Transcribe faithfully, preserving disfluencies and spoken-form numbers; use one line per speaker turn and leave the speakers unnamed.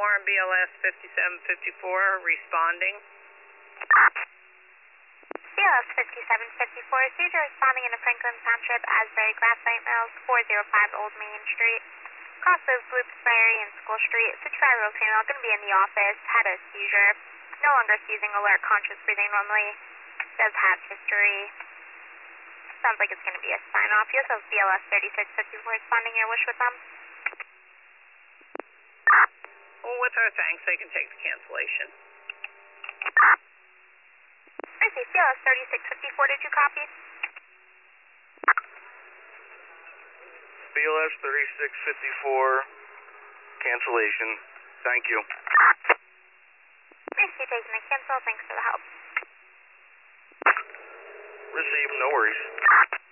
Warren B L S fifty-seven fifty-four responding.
B L S fifty-seven fifty-four, Cedar responding into Franklin Township, Asbury Graphite Mills, four oh five Old Main Street. Cross of Bloomsbury and School Street, sixty-five-year-old female, going to be in the office, had a seizure, no longer seizing, alert, conscious, breathing normally, does have history. Sounds like it's going to be a sign-off. You also have B L S thirty-six fifty-four responding, your wish with them.
Well, with our thanks, they can take the cancellation.
Receive B L S thirty-six fifty-four, did you copy?
B L S thirty-six fifty-four, cancellation. Thank you.
Receive taking the cancel, thanks for the help.
Receive, no worries.